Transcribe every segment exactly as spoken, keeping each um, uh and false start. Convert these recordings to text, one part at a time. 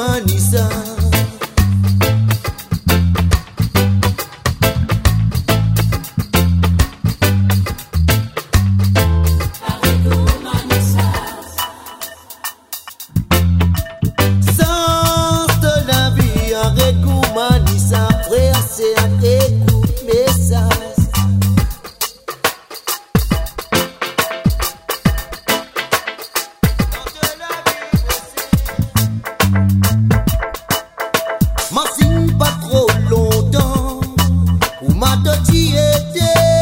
Manissa. Sens de la vie, arrête Manissa, frère, c'est un écoute message. M'assigne pas trop longtemps, où m'a t'y été,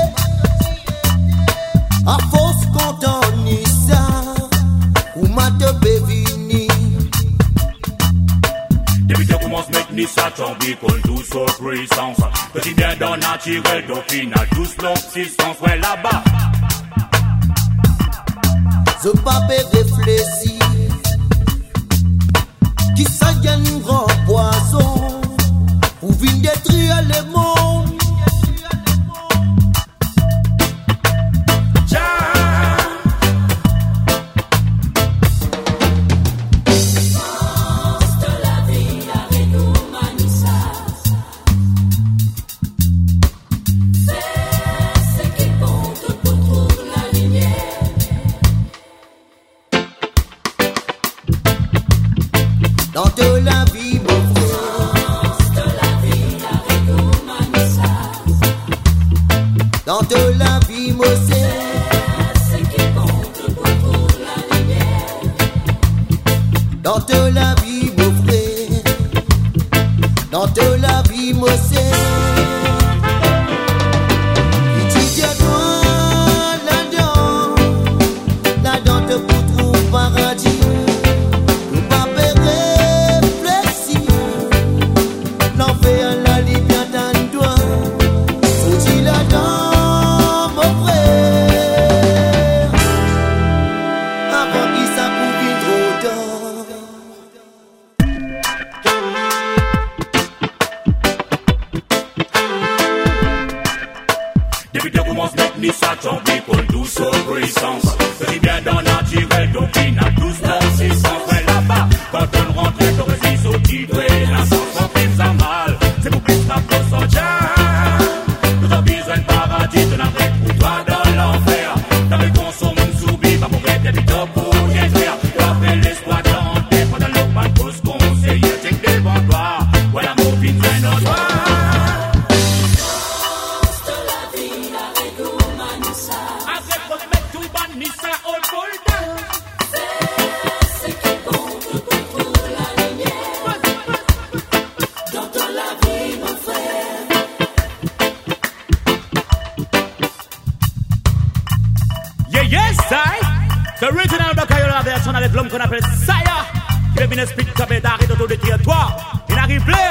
à force content ni ça, où m'a te bévini. Depuis que commence mettre ni ça tomber qu'on tout surpuissance. Petit bien dans naturel, dauphine à douce l'obsistance, ouais là-bas. Je pas réfléchir, qui ça gagne un grand poison, pour venir détruire le monde. Dans de la vie, mon frère. De la vie, avec Manissa. Dans de la vie, mon frère. C'est qui compte pour la lumière. Dans de la vie, mon frère. Dans de la vie, mon frère. Depuis que commence mettre ni ça tomber qu'on douce surpuissance. Petit bien dans naturel, dauphine à douce l'obsistance, ouais là-bas. Quand on rentre, on résiste au titre et la sens en prise à mal. C'est pour plus rappeler son jazz. Nous avons besoin de paradis, de la vraie pour toi dans l'enfer. T'avais consommé une soubie, pas pour être des top pour les frères. T'as fait l'espoir d'entrer, pendant le mal pose conseiller, check devant toi. Voilà mon fils, c'est notre toi. Yes, I. The original Bakayola version avec l'homme qu'on appelle Saya, qui est venu expliquer d'arrêter autour de territoire. Il arrive là.